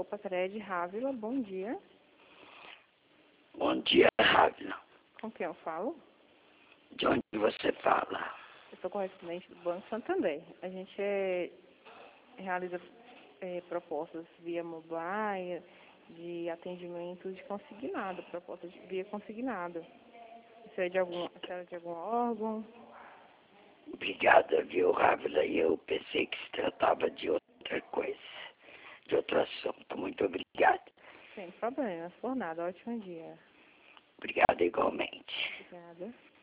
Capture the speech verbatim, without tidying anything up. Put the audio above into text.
Patred Rávila, bom dia. Bom dia, Rávila. Com quem eu falo? De onde você fala? Eu sou correspondente do Banco Santander. A gente é, realiza é, propostas via mobile, de atendimento de consignado, propostas de, via consignado. Isso é de algum, isso é de algum órgão? Obrigada, viu, Rávila? E eu pensei que se tratava de outra coisa, de outro assunto. Muito obrigada. Sem problemas, por nada. Ótimo dia. Obrigada igualmente. Obrigada.